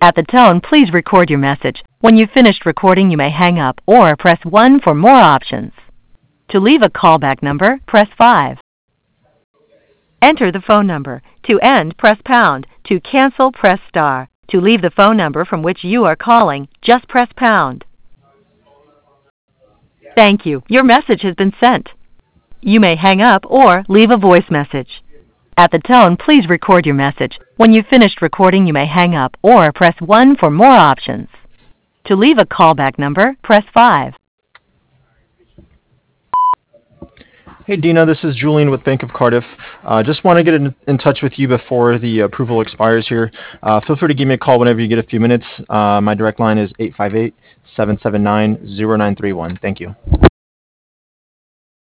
At the tone, please record your message. When you've finished recording, you may hang up or press 1 for more options. To leave a callback number, press 5. Enter the phone number. To end, press pound. To cancel, press star. To leave the phone number from which you are calling, just press pound. Thank you. Your message has been sent. You may hang up or leave a voice message. At the tone, please record your message. When you've finished recording, you may hang up or press 1 for more options. To leave a callback number, press 5. Hey Dina, this is Julian with Bank of Cardiff. Just want to get in touch with you before the approval expires here. Feel free to give me a call whenever you get a few minutes. My direct line is 858-779-0931. Thank you.